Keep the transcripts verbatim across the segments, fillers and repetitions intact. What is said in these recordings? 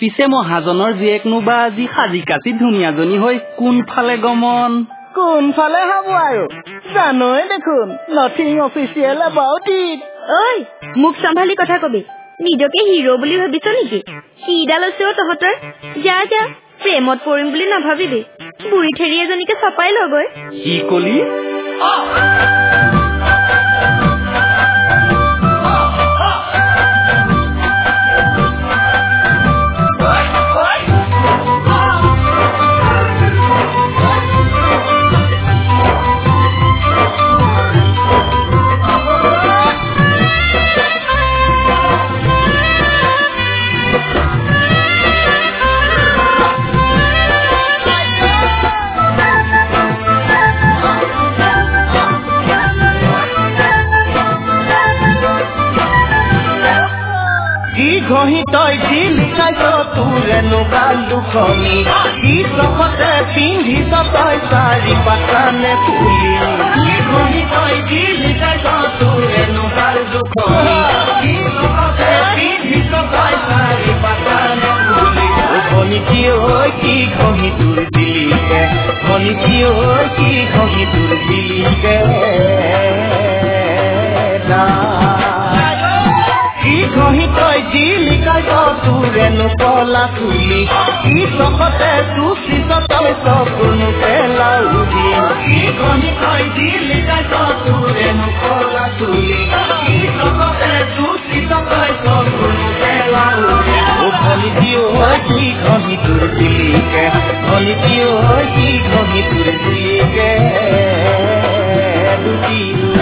পিছে মহাজনৰ জীয়েকনো বা আজি সাজি কাটি ধুনীয়াজনী হৈ কোনফালে গমন কোনফালে হব আৰু জানই দেখোন নথিং অফিচিয়েল এবাউট ইট ঐ মুখ সম্ভালি কথা কবি নিজকে হিৰো বুলি ভাবিছ নেকি সিডাল আছে তহঁতৰ যা যা প্ৰেমত পৰিম বুলি নাভাবিবি বুঢ়ী ঠেৰি এজনীকে চপাই লগৈ কি কলি ঘহি তই যি লিখাইছ তোৰেনো গালুখনি কি চখতে পিন্ধিছ তই চাৰি পাতানে ফুলি কি ঘহি তই যি লিখাইছ তোৰেনো গালুখনি কি চখতে পিন্ধিছ তই চাৰি পাতানে ফুলি ভনি কি ঐ কি ঘহি তোৰ দিলিকে ভনি কি ঐ কি ঘহি তোৰ দিলিকে ঘহি তই যি লিখাইছ তোৰেনো কলা তুলি কি চখতে তুচিছ তই চকুনো পেলাউলি কি ঘহি তই যি লিখাইছ তোৰেনো কলা তুলি কি চখতে তুচিছ তই চকুনো পেলাউলি ও ভনি কি ঐ কি ঘহি তোৰ দিলিকে ভনি কি ঐ কি ঘহি তোৰ দিলিকে দুটি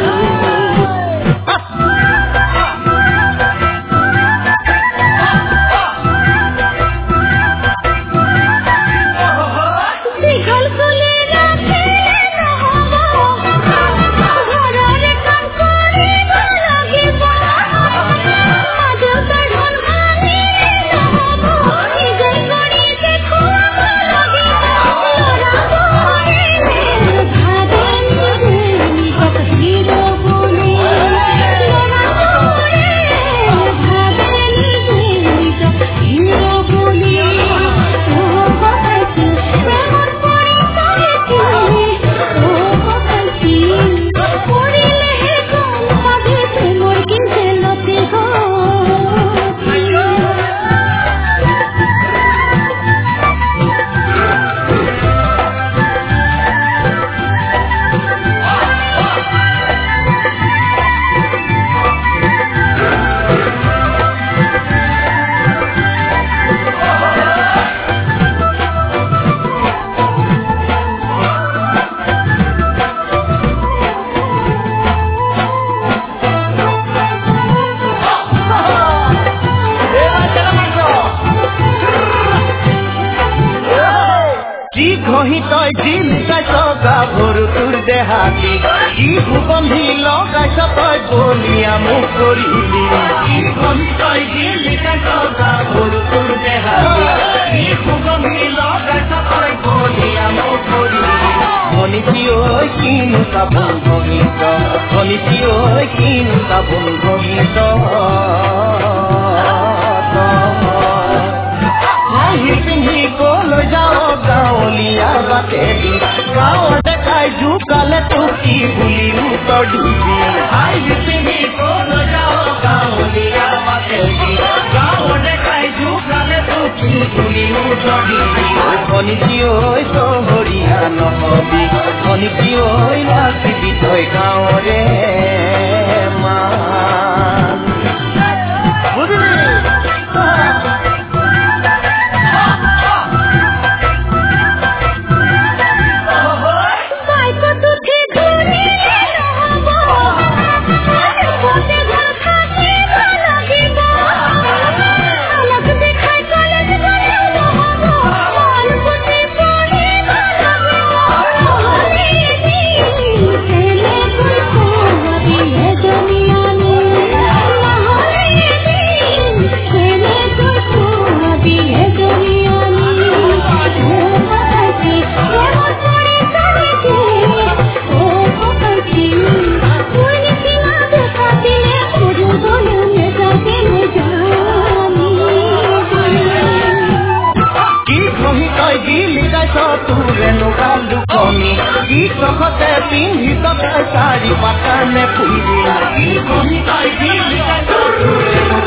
ঘহি তই যি লিখাইছ গাভৰু তোৰ দেহাতি কি সুগন্ধি লগাইছ তই বলিয়া মুখ কৰিলি কি ঘহি তই যি লিখাইছ গাভৰু তোৰ দেহাতি কি সুগন্ধি লগাইছ তই বলিয়া মুখ কৰিলি ভনি কি ঐ কিনো চাবোন ঘহিছ ভনি কি ঐ কিনো চাবোন ঘহিছ পিন্ধি কলৈ যাও গাঁৱলীয়া বাটেদি গাঁৱৰ দেখাই জোকালে টুকি বুলি উত্তৰ দিবি পিন্ধি কলৈ যাও গাঁৱলীয়া বাটেদি গাঁৱৰ দেখাই জোকালে টুকি বুলি উত্তৰ দিবি ভনি কি ঐ চহৰীয়া নহবি ভনি কি ঐ নাচিবি তই গাঁৱৰে মান বুজিলি কি চখতে পিন্ধিছ তই চাৰি পাতানে ফুলি